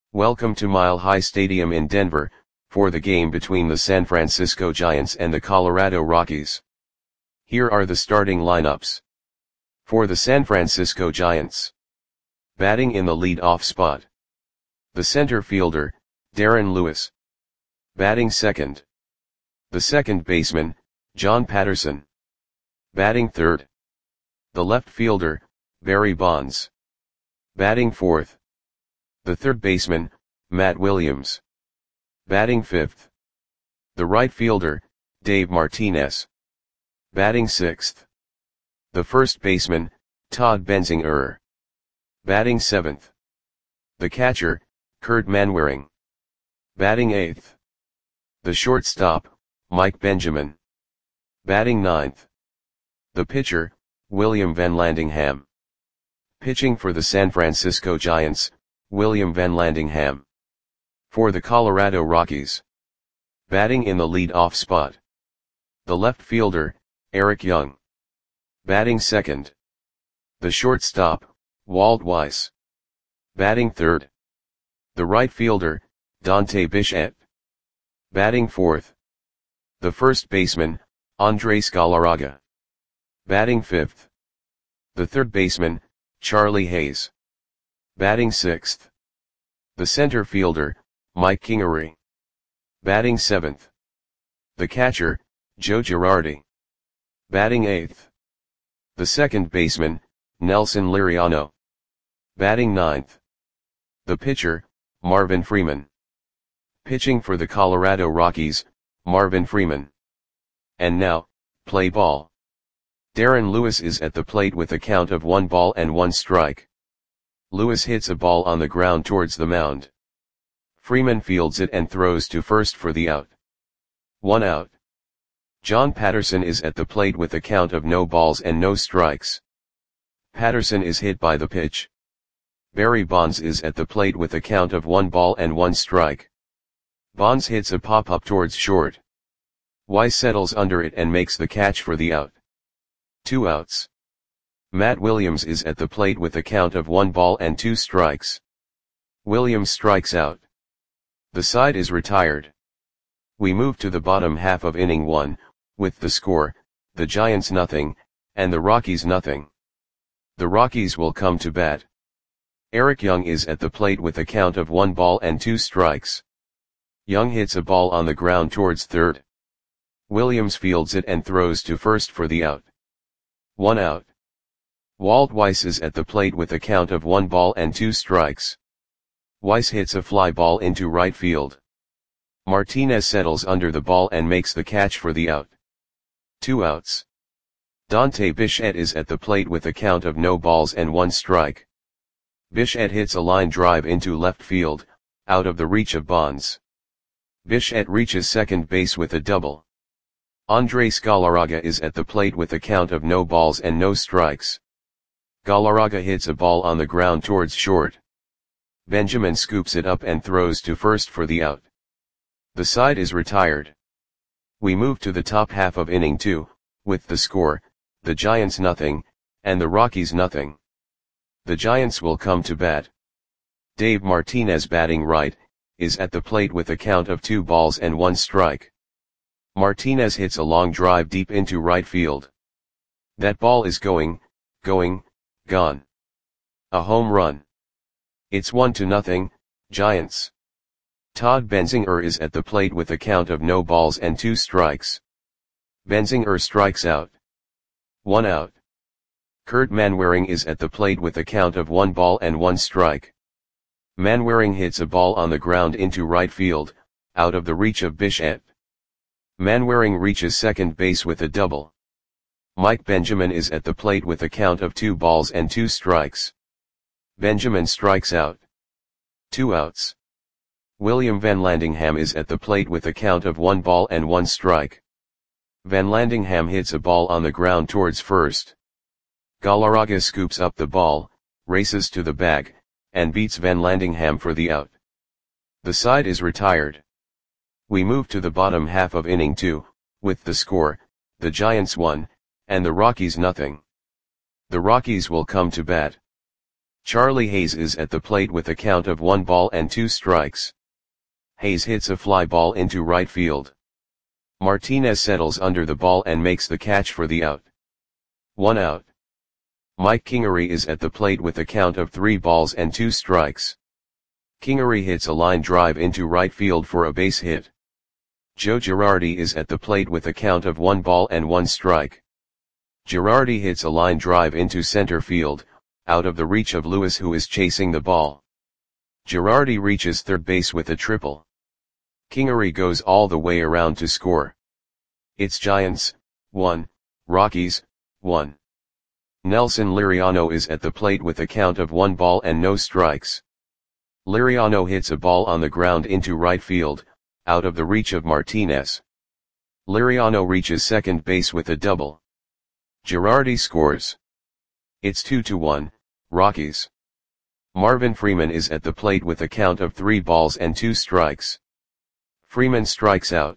Welcome to Mile High Stadium in Denver, for the game between the San Francisco Giants and the Colorado Rockies. Here are the starting lineups. For the San Francisco Giants. Batting in the lead-off spot. The center fielder, Darren Lewis. Batting second. The second baseman, John Patterson. Batting third. The left fielder, Barry Bonds. Batting fourth. The third baseman, Matt Williams. Batting fifth. The right fielder, Dave Martinez. Batting sixth. The first baseman, Todd Benzinger. Batting seventh. The catcher, Kurt Manwaring. Batting eighth. The shortstop, Mike Benjamin. Batting ninth. The pitcher, William VanLandingham. Pitching for the San Francisco Giants, William VanLandingham. For the Colorado Rockies. Batting in the lead-off spot. The left fielder, Eric Young. Batting second. The shortstop, Walt Weiss. Batting third. The right fielder, Dante Bichette. Batting fourth. The first baseman, Andres Galarraga. Batting fifth. The third baseman, Charlie Hayes. Batting sixth. The center fielder, Mike Kingery. Batting seventh. The catcher, Joe Girardi. Batting eighth. The second baseman, Nelson Liriano. Batting ninth. The pitcher, Marvin Freeman. Pitching for the Colorado Rockies, Marvin Freeman. And now, play ball. Darren Lewis is at the plate with a count of 1-1 strike. Lewis hits a ball on the ground towards the mound. Freeman fields it and throws to first for the out. 1 out. John Patterson is at the plate with a count of no balls and no strikes. Patterson is hit by the pitch. Barry Bonds is at the plate with a count of 1-1 strike. Bonds hits a pop-up towards short. Weiss settles under it and makes the catch for the out. 2 outs. Matt Williams is at the plate with a count of 1-2 strikes. Williams strikes out. The side is retired. We move to the bottom half of inning 1, with the score, the Giants nothing, and the Rockies nothing. The Rockies will come to bat. Eric Young is at the plate with a count of 1-2 strikes. Young hits a ball on the ground towards third. Williams fields it and throws to first for the out. 1 out. Walt Weiss is at the plate with a count of 1-2 strikes. Weiss hits a fly ball into right field. Martinez settles under the ball and makes the catch for the out. 2 outs. Dante Bichette is at the plate with a count of no balls and 1 strike. Bichette hits a line drive into left field, out of the reach of Bonds. Bichette reaches second base with a double. Andres Galarraga is at the plate with a count of no balls and no strikes. Galarraga hits a ball on the ground towards short. Benjamin scoops it up and throws to first for the out. The side is retired. We move to the top half of inning 2, with the score, the Giants nothing, and the Rockies nothing. The Giants will come to bat. Dave Martinez batting right, is at the plate with a count of 2-1 strike. Martinez hits a long drive deep into right field. That ball is gone. A home run. It's 1-0, Giants. Todd Benzinger is at the plate with a count of no balls and 2 strikes. Benzinger strikes out. 1 out. Kurt Manwaring is at the plate with a count of 1-1 strike. Manwaring hits a ball on the ground into right field, out of the reach of Bichette. Manwaring reaches second base with a double. Mike Benjamin is at the plate with a count of 2-2 strikes. Benjamin strikes out. 2 outs. William VanLandingham is at the plate with a count of 1-1 strike. VanLandingham hits a ball on the ground towards first. Galarraga scoops up the ball, races to the bag, and beats VanLandingham for the out. The side is retired. We move to the bottom half of inning 2, with the score, the Giants 1, and the Rockies nothing. The Rockies will come to bat. Charlie Hayes is at the plate with a count of 1 ball and 2 strikes. Hayes hits a fly ball into right field. Martinez settles under the ball and makes the catch for the out. 1 out. Mike Kingery is at the plate with a count of 3 balls and 2 strikes. Kingery hits a line drive into right field for a base hit. Joe Girardi is at the plate with a count of 1 ball and 1 strike. Girardi hits a line drive into center field, out of the reach of Lewis, who is chasing the ball. Girardi reaches third base with a triple. Kingery goes all the way around to score. It's Giants, 1, Rockies, 1. Nelson Liriano is at the plate with a count of 1 ball and no strikes. Liriano hits a ball on the ground into right field, out of the reach of Martinez. Liriano reaches second base with a double. Girardi scores. It's 2-1, Rockies. Marvin Freeman is at the plate with a count of 3 balls and 2 strikes. Freeman strikes out.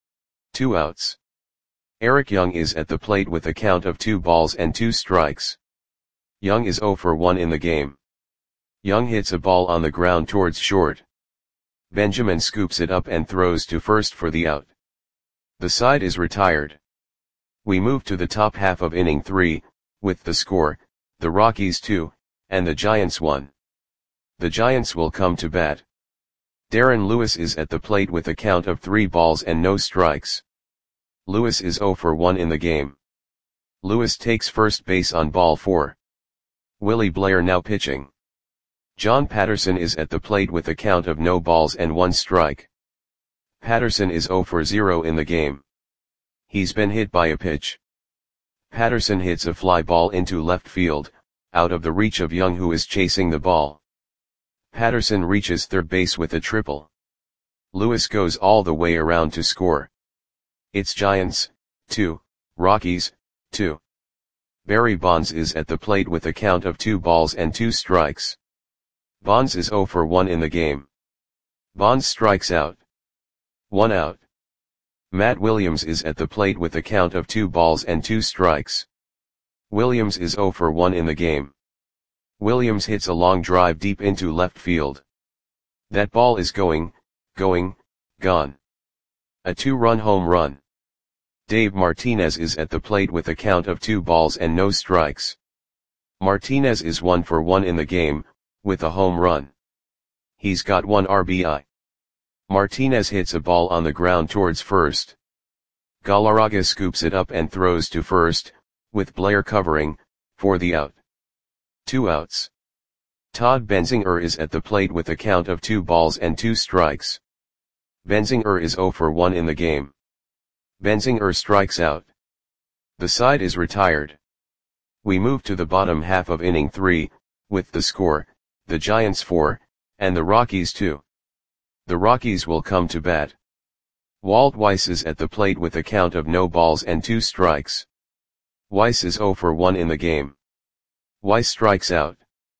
2 outs. Eric Young is at the plate with a count of 2 balls and 2 strikes. Young is 0 for 1 in the game. Young hits a ball on the ground towards short. Benjamin scoops it up and throws to first for the out. The side is retired. We move to the top half of inning 3, with the score, the Rockies 2, and the Giants 1. The Giants will come to bat. Darren Lewis is at the plate with a count of 3 balls and no strikes. Lewis is 0 for 1 in the game. Lewis takes first base on ball 4. Willie Blair now pitching. John Patterson is at the plate with a count of no balls and 1 strike. Patterson is 0 for 0 in the game. He's been hit by a pitch. Patterson hits a fly ball into left field, out of the reach of Young, who is chasing the ball. Patterson reaches third base with a triple. Lewis goes all the way around to score. It's Giants, 2, Rockies, 2. Barry Bonds is at the plate with a count of 2 balls and 2 strikes. Bonds is 0 for 1 in the game. Bonds strikes out. 1 out. Matt Williams is at the plate with a count of 2 balls and 2 strikes. Williams is 0 for 1 in the game. Williams hits a long drive deep into left field. That ball is gone. A 2-run home run. Dave Martinez is at the plate with a count of 2 balls and no strikes. Martinez is 1 for 1 in the game, with a home run. He's got 1 RBI. Martinez hits a ball on the ground towards first. Galarraga scoops it up and throws to first, with Blair covering, for the out. 2 outs. Todd Benzinger is at the plate with a count of 2 balls and 2 strikes. Benzinger is 0 for 1 in the game. Benzinger strikes out. The side is retired. We move to the bottom half of inning 3, with the score, the Giants 4, and the Rockies 2. The Rockies will come to bat. Walt Weiss is at the plate with a count of no balls and 2 strikes. Weiss is 0 for 1 in the game. Weiss strikes out.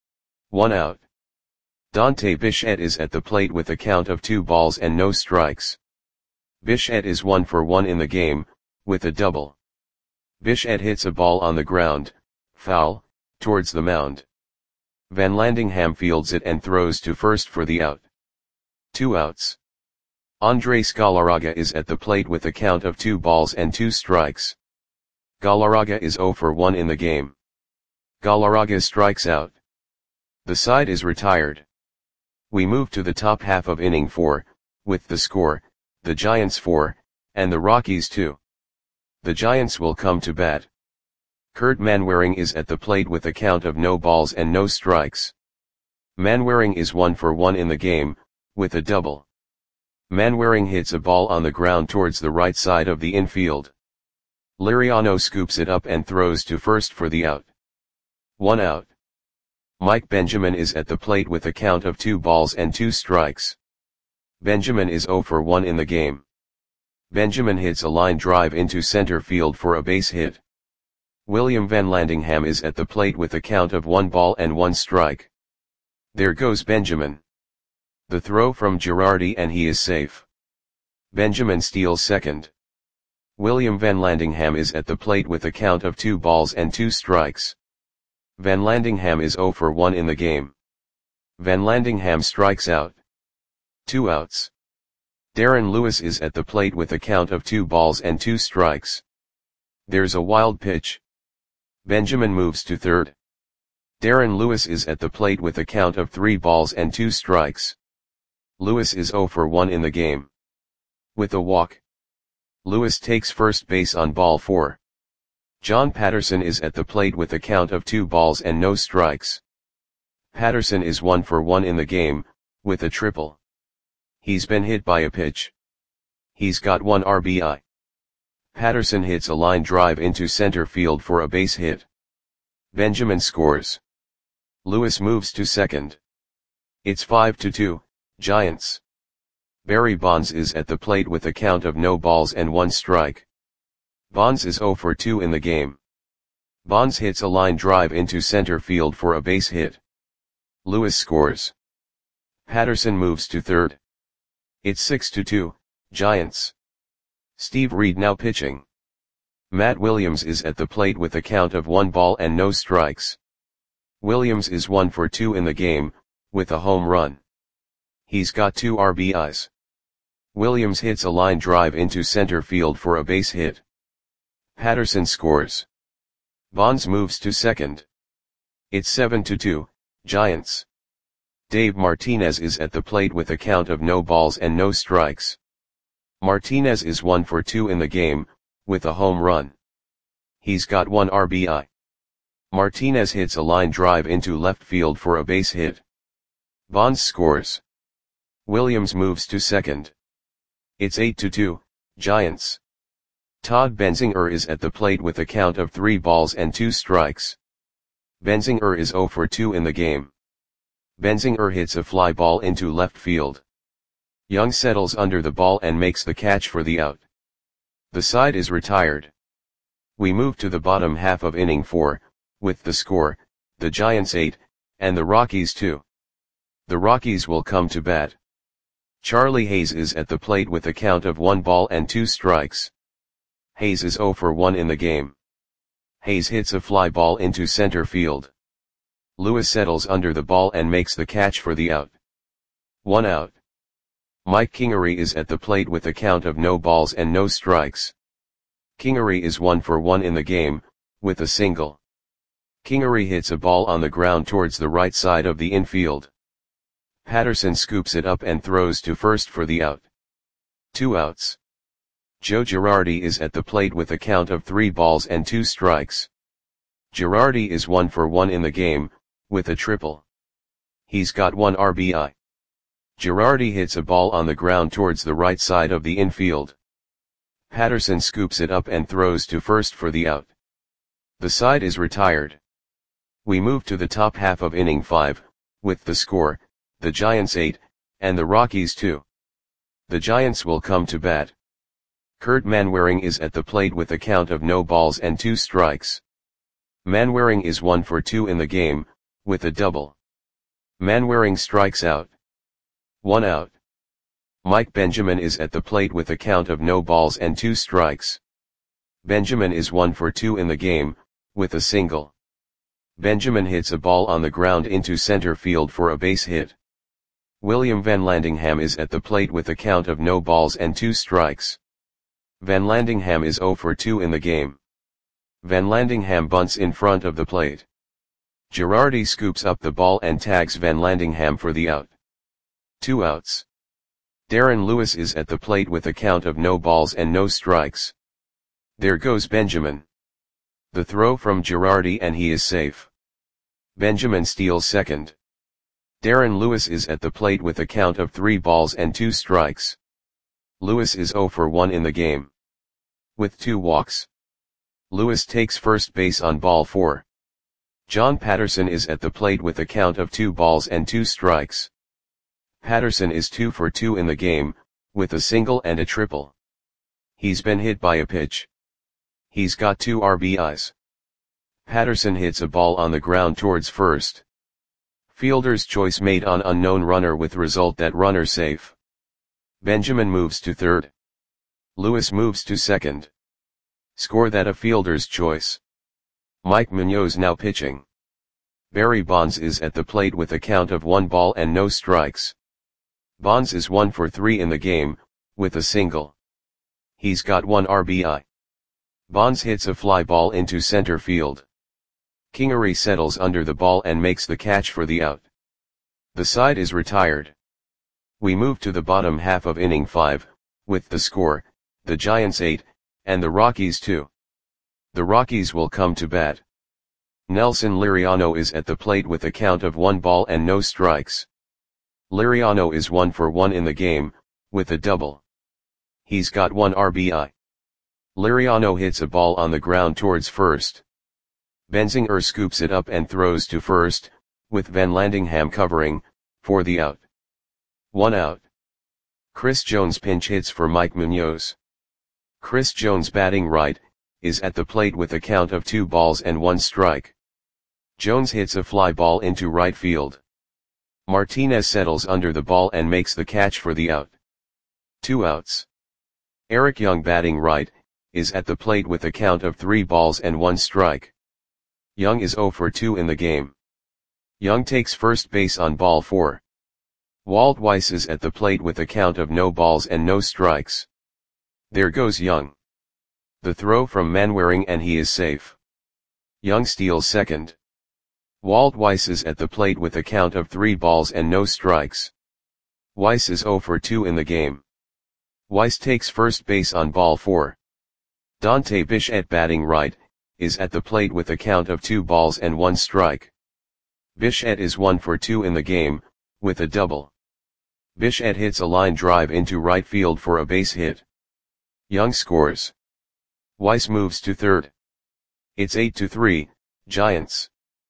1 out. Dante Bichette is at the plate with a count of 2 balls and no strikes. Bichette is 1 for 1 in the game, with a double. Bichette hits a ball on the ground, foul, towards the mound. Van Landingham fields it and throws to first for the out. 2 outs. Andres Galarraga is at the plate with a count of 2 balls and 2 strikes. Galarraga is 0 for 1 in the game. Galarraga strikes out. The side is retired. We move to the top half of inning 4, with the score, the Giants 4, and the Rockies 2. The Giants will come to bat. Kurt Manwaring is at the plate with a count of no balls and no strikes. Manwaring is 1 for 1 in the game, with a double. Manwaring hits a ball on the ground towards the right side of the infield. Liriano scoops it up and throws to first for the out. 1 out. Mike Benjamin is at the plate with a count of 2 balls and 2 strikes. Benjamin is 0 for 1 in the game. Benjamin hits a line drive into center field for a base hit. William Van Landingham is at the plate with a count of 1 ball and 1 strike. There goes Benjamin. The throw from Girardi and he is safe. Benjamin steals second. William Van Landingham is at the plate with a count of 2 balls and 2 strikes. Vanlandingham is 0 for 1 in the game. Vanlandingham strikes out. 2 outs. Darren Lewis is at the plate with a count of 2 balls and 2 strikes. There's a wild pitch. Benjamin moves to third. Darren Lewis is at the plate with a count of 3 balls and 2 strikes. Lewis is 0 for 1 in the game. With a walk, Lewis takes first base on ball 4. John Patterson is at the plate with a count of 2 balls and no strikes. Patterson is 1 for 1 in the game, with a triple. He's been hit by a pitch. He's got 1 RBI. Patterson hits a line drive into center field for a base hit. Benjamin scores. Lewis moves to second. It's 5-2, Giants. Barry Bonds is at the plate with a count of no balls and 1 strike. Bonds is 0 for 2 in the game. Bonds hits a line drive into center field for a base hit. Lewis scores. Patterson moves to third. It's 6-2, Giants. Steve Reed now pitching. Matt Williams is at the plate with a count of 1 ball and no strikes. Williams is 1 for 2 in the game, with a home run. He's got 2 RBIs. Williams hits a line drive into center field for a base hit. Patterson scores. Bonds moves to second. It's 7-2, Giants. Dave Martinez is at the plate with a count of no balls and no strikes. Martinez is 1 for 2 in the game, with a home run. He's got 1 RBI. Martinez hits a line drive into left field for a base hit. Bonds scores. Williams moves to second. It's 8-2, Giants. Todd Benzinger is at the plate with a count of 3 balls and 2 strikes. Benzinger is 0 for 2 in the game. Benzinger hits a fly ball into left field. Young settles under the ball and makes the catch for the out. The side is retired. We move to the bottom half of inning 4, with the score, the Giants 8, and the Rockies 2. The Rockies will come to bat. Charlie Hayes is at the plate with a count of 1 ball and 2 strikes. Hayes is 0 for 1 in the game. Hayes hits a fly ball into center field. Lewis settles under the ball and makes the catch for the out. 1 out. Mike Kingery is at the plate with a count of no balls and no strikes. Kingery is 1 for 1 in the game, with a single. Kingery hits a ball on the ground towards the right side of the infield. Patterson scoops it up and throws to first for the out. 2 outs. Joe Girardi is at the plate with a count of 3 balls and 2 strikes. Girardi is 1 for 1 in the game, with a triple. He's got 1 RBI. Girardi hits a ball on the ground towards the right side of the infield. Patterson scoops it up and throws to first for the out. The side is retired. We move to the top half of inning 5, with the score, the Giants 8, and the Rockies 2. The Giants will come to bat. Kurt Manwaring is at the plate with a count of no balls and 2 strikes. Manwaring is 1 for 2 in the game, with a double. Manwaring strikes out. 1 out. Mike Benjamin is at the plate with a count of no balls and 2 strikes. Benjamin is 1 for 2 in the game, with a single. Benjamin hits a ball on the ground into center field for a base hit. William Vanlandingham is at the plate with a count of no balls and 2 strikes. Vanlandingham is 0 for 2 in the game. Vanlandingham bunts in front of the plate. Girardi scoops up the ball and tags Vanlandingham for the out. 2 outs. Darren Lewis is at the plate with a count of no balls and no strikes. There goes Benjamin. The throw from Girardi and he is safe. Benjamin steals second. Darren Lewis is at the plate with a count of 3 balls and 2 strikes. Lewis is 0 for 1 in the game. With 2 walks. Lewis takes first base on ball 4. John Patterson is at the plate with a count of 2 balls and 2 strikes. Patterson is 2 for 2 in the game, with a single and a triple. He's been hit by a pitch. He's got 2 RBIs. Patterson hits a ball on the ground towards first. Fielder's choice made on unknown runner with result that runner safe. Benjamin moves to third. Lewis moves to second. Score that a fielder's choice. Mike Munoz now pitching. Barry Bonds is at the plate with a count of 1 ball and no strikes. Bonds is 1 for 3 in the game, with a single. He's got 1 RBI. Bonds hits a fly ball into center field. Kingery settles under the ball and makes the catch for the out. The side is retired. We move to the bottom half of inning 5, with the score, the Giants 8, and the Rockies 2. The Rockies will come to bat. Nelson Liriano is at the plate with a count of 1 ball and no strikes. Liriano is 1 for 1 in the game, with a double. He's got 1 RBI. Liriano hits a ball on the ground towards first. Benzinger scoops it up and throws to first, with Van Landingham covering, for the out. 1 out. Chris Jones pinch hits for Mike Munoz. Chris Jones, batting right, is at the plate with a count of 2 balls and 1 strike. Jones hits a fly ball into right field. Martinez settles under the ball and makes the catch for the out. 2 outs. Eric Young, batting right, is at the plate with a count of 3 balls and 1 strike. Young is 0 for 2 in the game. Young takes first base on ball 4. Walt Weiss is at the plate with a count of no balls and no strikes. There goes Young. The throw from Manwaring and he is safe. Young steals second. Walt Weiss is at the plate with a count of 3 balls and no strikes. Weiss is 0 for 2 in the game. Weiss takes first base on ball 4. Dante Bichette, batting right, is at the plate with a count of 2 balls and 1 strike. Bichette is 1 for 2 in the game, with a double. Bichette hits a line drive into right field for a base hit. Young scores. Weiss moves to third. It's 8-3, Giants.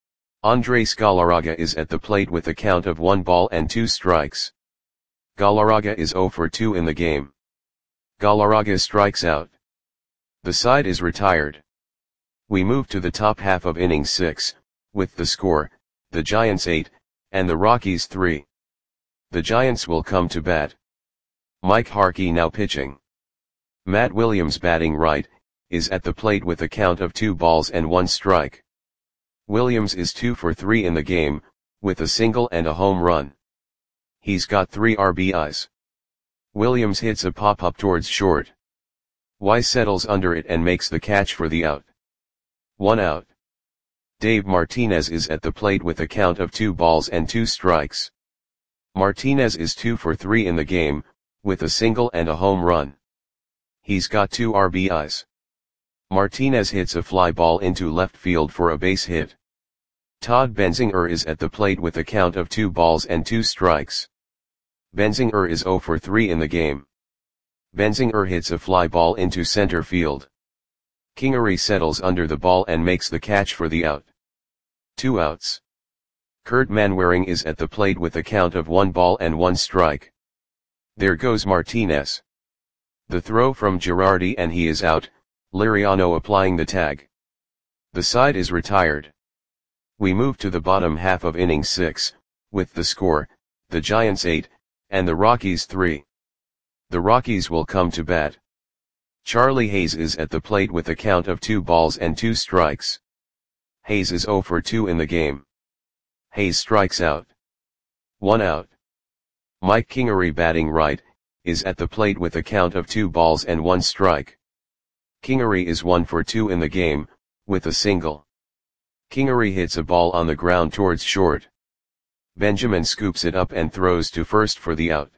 Andres Galarraga is at the plate with a count of 1 ball and 2 strikes. Galarraga is 0 for 2 in the game. Galarraga strikes out. The side is retired. We move to the top half of inning 6, with the score, the Giants 8, and the Rockies 3. The Giants will come to bat. Mike Harkey now pitching. Matt Williams, batting right, is at the plate with a count of 2 balls and 1 strike. Williams is 2 for 3 in the game, with a single and a home run. He's got 3 RBIs. Williams hits a pop-up towards short. Weiss settles under it and makes the catch for the out. 1 out. Dave Martinez is at the plate with a count of 2 balls and 2 strikes. Martinez is 2 for 3 in the game, with a single and a home run. He's got 2 RBIs. Martinez hits a fly ball into left field for a base hit. Todd Benzinger is at the plate with a count of 2 balls and 2 strikes. Benzinger is 0 for 3 in the game. Benzinger hits a fly ball into center field. Kingery settles under the ball and makes the catch for the out. 2 outs. Kurt Manwaring is at the plate with a count of 1 ball and 1 strike. There goes Martinez. The throw from Girardi and he is out, Liriano applying the tag. The side is retired. We move to the bottom half of inning 6, with the score, the Giants 8, and the Rockies 3. The Rockies will come to bat. Charlie Hayes is at the plate with a count of 2 balls and 2 strikes. Hayes is 0 for 2 in the game. Hayes strikes out. 1 out. Mike Kingery, batting right, is at the plate with a count of 2 balls and 1 strike. Kingery is 1 for 2 in the game, with a single. Kingery hits a ball on the ground towards short. Benjamin scoops it up and throws to first for the out.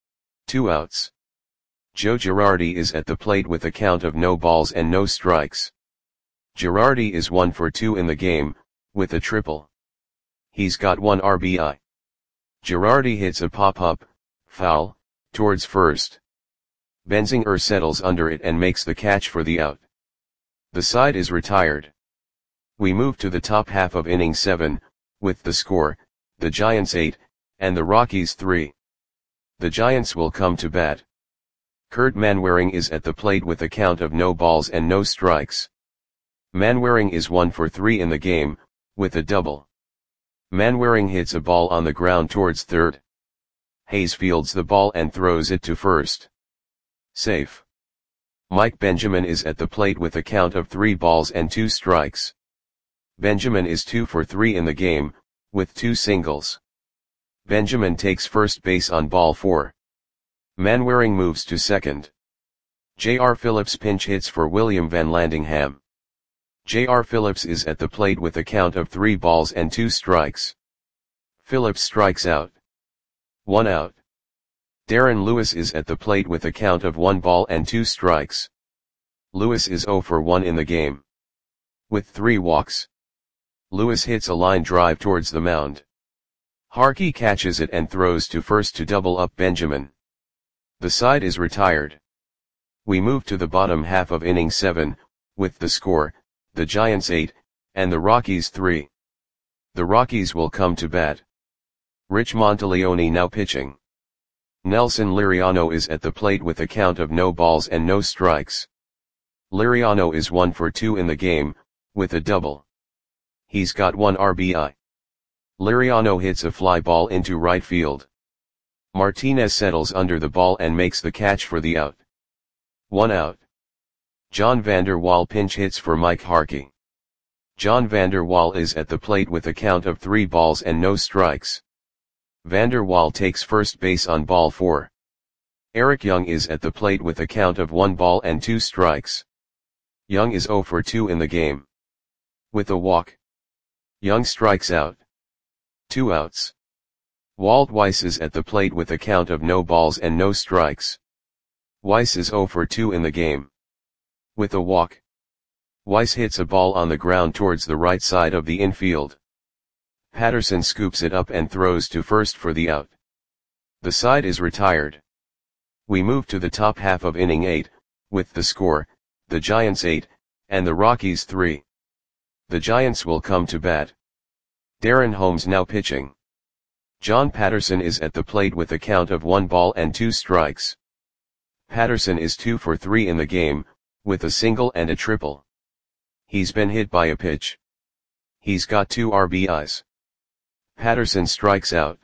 2 outs. Joe Girardi is at the plate with a count of no balls and no strikes. Girardi is 1 for 2 in the game, with a triple. He's got 1 RBI. Girardi hits a pop-up, foul, towards first. Benzinger settles under it and makes the catch for the out. The side is retired. We move to the top half of inning 7, with the score, the Giants 8, and the Rockies 3. The Giants will come to bat. Kurt Manwaring is at the plate with a count of no balls and no strikes. Manwaring is 1 for 3 in the game, with a double. Manwaring hits a ball on the ground towards third. Hayes fields the ball and throws it to first. Safe. Mike Benjamin is at the plate with a count of 3 balls and 2 strikes. Benjamin is 2 for 3 in the game, with 2 singles. Benjamin takes first base on ball 4. Manwaring moves to second. J.R. Phillips pinch hits for William Van Landingham. J.R. Phillips is at the plate with a count of 3 balls and 2 strikes. Phillips strikes out. 1 out. Darren Lewis is at the plate with a count of 1 ball and 2 strikes. Lewis is 0 for 1 in the game. With 3 walks. Lewis hits a line drive towards the mound. Harkey catches it and throws to first to double up Benjamin. The side is retired. We move to the bottom half of inning 7, with the score, the Giants 8, and the Rockies 3. The Rockies will come to bat. Rich Monteleone now pitching. Nelson Liriano is at the plate with a count of no balls and no strikes. Liriano is 1 for 2 in the game, with a double. He's got 1 RBI. Liriano hits a fly ball into right field. Martinez settles under the ball and makes the catch for the out. 1 out. John Vander Wal pinch hits for Mike Harkey. John Vander Wal is at the plate with a count of 3 balls and no strikes. Vander Wal takes first base on ball 4. Eric Young is at the plate with a count of 1 ball and 2 strikes. Young is 0 for 2 in the game. With a walk. Young strikes out. 2 outs. Walt Weiss is at the plate with a count of no balls and no strikes. Weiss is 0 for 2 in the game. With a walk. Weiss hits a ball on the ground towards the right side of the infield. Patterson scoops it up and throws to first for the out. The side is retired. We move to the top half of inning 8, with the score, the Giants 8, and the Rockies 3. The Giants will come to bat. Darren Holmes now pitching. John Patterson is at the plate with a count of 1 ball and 2 strikes. Patterson is 2 for 3 in the game, with a single and a triple. He's been hit by a pitch. He's got 2 RBIs. Patterson strikes out.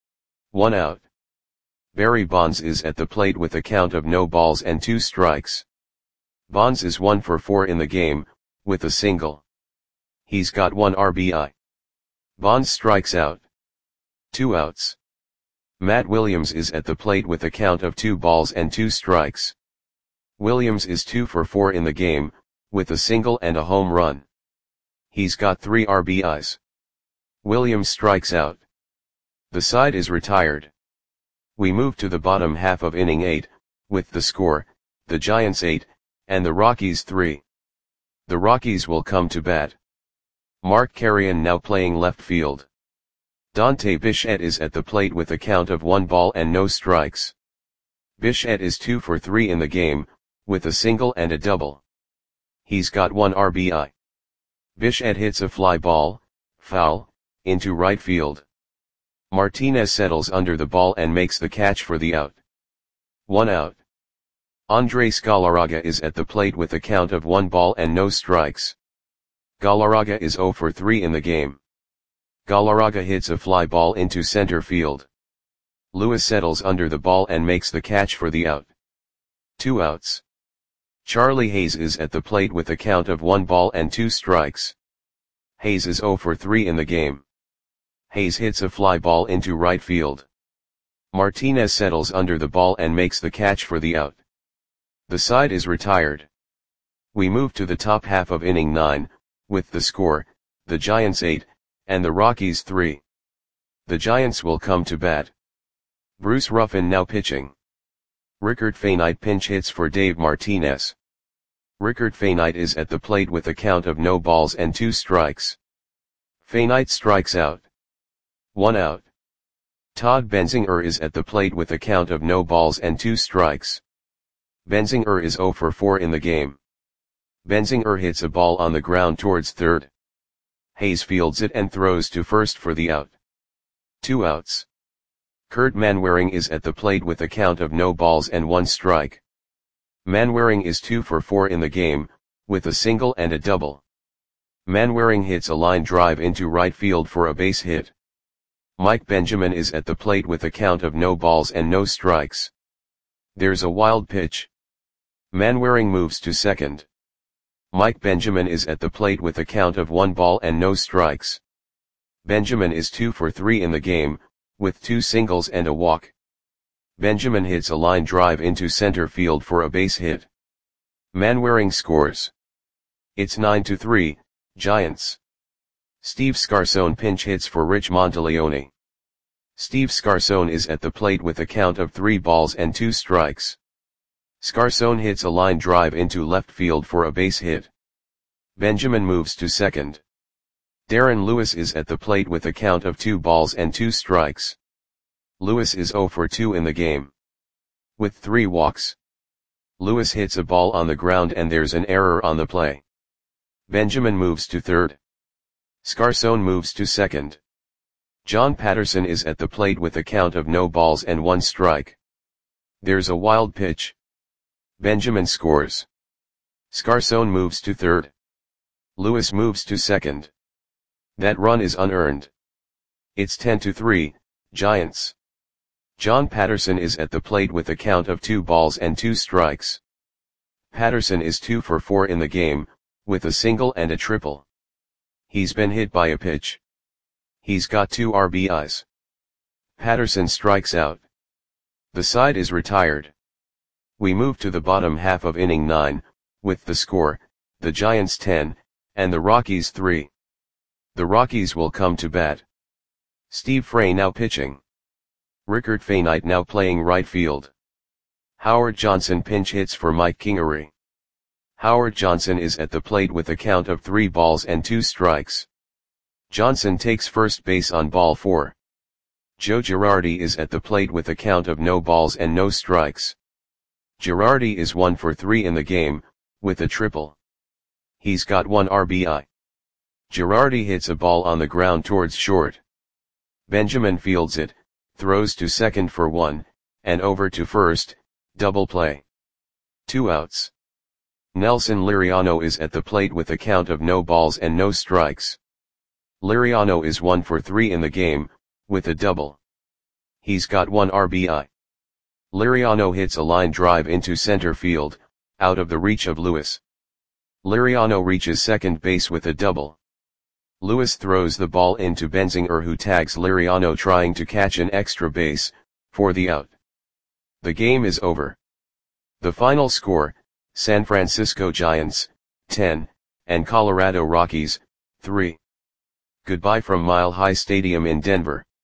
1 out. Barry Bonds is at the plate with a count of no balls and 2 strikes. Bonds is 1 for 4 in the game, with a single. He's got 1 RBI. Bonds strikes out. 2 outs. Matt Williams is at the plate with a count of 2 balls and 2 strikes. Williams is 2 for 4 in the game, with a single and a home run. He's got 3 RBIs. Williams strikes out. The side is retired. We move to the bottom half of inning 8, with the score, the Giants 8, and the Rockies 3. The Rockies will come to bat. Mark Carrion now playing left field. Dante Bichette is at the plate with a count of 1 ball and no strikes. Bichette is 2 for 3 in the game, with a single and a double. He's got 1 RBI. Bichette hits a fly ball, foul, into right field. Martinez settles under the ball and makes the catch for the out. 1 out. Andres Galarraga is at the plate with a count of 1 ball and no strikes. Galarraga is 0 for 3 in the game. Galarraga hits a fly ball into center field. Lewis settles under the ball and makes the catch for the out. 2 outs. Charlie Hayes is at the plate with a count of 1 ball and 2 strikes. Hayes is 0 for 3 in the game. Hayes hits a fly ball into right field. Martinez settles under the ball and makes the catch for the out. The side is retired. We move to the top half of inning 9, with the score, the Giants 8, and the Rockies 3. The Giants will come to bat. Bruce Ruffin now pitching. Rickard Fainite pinch hits for Dave Martinez. Rickard Fainite is at the plate with a count of no balls and 2 strikes. Fainite strikes out. 1 out. Todd Benzinger is at the plate with a count of no balls and 2 strikes. Benzinger is 0 for 4 in the game. Benzinger hits a ball on the ground towards third. Hayes fields it and throws to first for the out. 2 outs. Kurt Manwaring is at the plate with a count of no balls and 1 strike. Manwaring is 2 for 4 in the game, with a single and a double. Manwaring hits a line drive into right field for a base hit. Mike Benjamin is at the plate with a count of no balls and no strikes. There's a wild pitch. Manwaring moves to second. Mike Benjamin is at the plate with a count of 1 ball and no strikes. Benjamin is 2 for 3 in the game, with 2 singles and a walk. Benjamin hits a line drive into center field for a base hit. Manwaring scores. It's 9-3, Giants. Steve Scarson pinch hits for Rich Monteleone. Steve Scarson is at the plate with a count of 3 balls and 2 strikes. Scarson hits a line drive into left field for a base hit. Benjamin moves to second. Darren Lewis is at the plate with a count of 2 balls and 2 strikes. Lewis is 0 for 2 in the game, with 3 walks. Lewis hits a ball on the ground and there's an error on the play. Benjamin moves to third. Scarson moves to second. John Patterson is at the plate with a count of no balls and 1 strike. There's a wild pitch. Benjamin scores. Scarson moves to third. Lewis moves to second. That run is unearned. It's 10-3, Giants. John Patterson is at the plate with a count of 2 balls and 2 strikes. Patterson is 2 for 4 in the game, with a single and a triple. He's been hit by a pitch. He's got 2 RBIs. Patterson strikes out. The side is retired. We move to the bottom half of inning 9, with the score, the Giants 10, and the Rockies 3. The Rockies will come to bat. Steve Frey now pitching. Rickard Fainite now playing right field. Howard Johnson pinch hits for Mike Kingery. Howard Johnson is at the plate with a count of 3 balls and 2 strikes. Johnson takes first base on ball 4. Joe Girardi is at the plate with a count of no balls and no strikes. Girardi is 1 for 3 in the game, with a triple. He's got 1 RBI. Girardi hits a ball on the ground towards short. Benjamin fields it, throws to second for 1, and over to first, double play. 2 outs. Nelson Liriano is at the plate with a count of no balls and no strikes. Liriano is 1 for 3 in the game, with a double. He's got 1 RBI. Liriano hits a line drive into center field, out of the reach of Lewis. Liriano reaches second base with a double. Lewis throws the ball into Benzinger, who tags Liriano trying to catch an extra base, for the out. The game is over. The final score, San Francisco Giants, 10, and Colorado Rockies, 3. Goodbye from Mile High Stadium in Denver.